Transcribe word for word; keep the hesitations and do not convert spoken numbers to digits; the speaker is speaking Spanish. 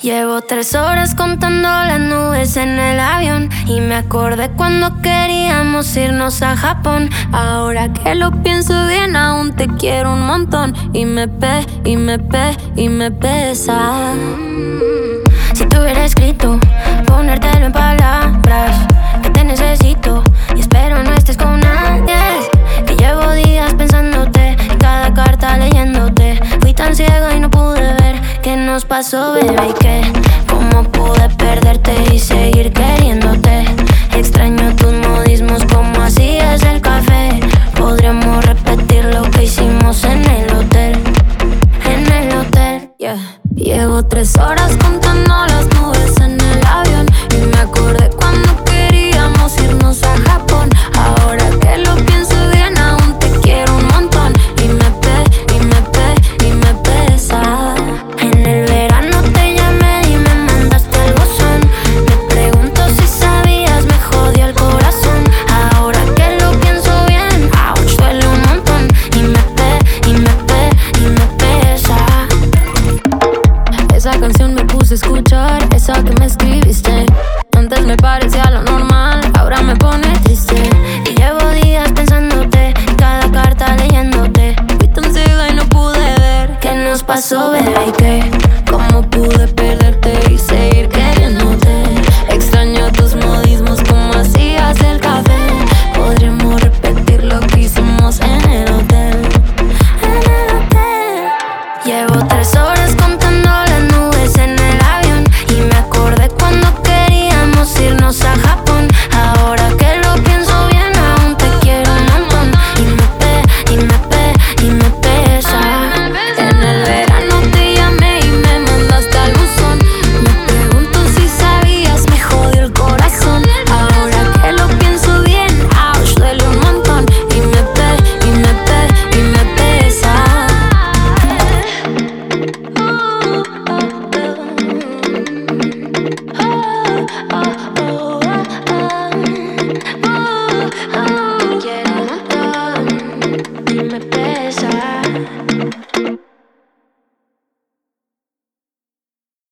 Llevo tres horas contando las nubes en el avión y me acordé cuando queríamos irnos a Japón. Ahora que lo pienso bien, aún te quiero un montón. Y me pe, y me pe, y me pesa. Si te hubiera escrito, ponértelo en palabras, que te necesito y espero no estés con nadie. Que llevo días pensándote y cada carta leyéndote. Fui tan ciega y no pude ver qué nos pasó, bebé, y que cómo pude perderte y seguir queriéndote. Extraño tus modismos, como hacías el café. Podríamos repetir lo que hicimos en el hotel, en el hotel, yeah. Llevo tres horas contando las nubes en el avión y me acordé cuando queríamos irnos a Japón. Ahora que lo pienso bien, aún te quiero un montón. Y me pe, y me pe, y me pesa. En el verano te llamé y me mandaste el buzón. Me pregunto si sabías, me jodió el corazón. Ahora que lo pienso bien, ouch, duele un montón. Y me pe, y me pe, y me pesa. Esa canción me puse a escuchar, esa que me escribiste. Antes me parecía lo normal, ahora me pone triste. Y llevo días pensándote, cada carta leyéndote. Fui tan ciega y no pude ver qué nos pasó, bebé, y que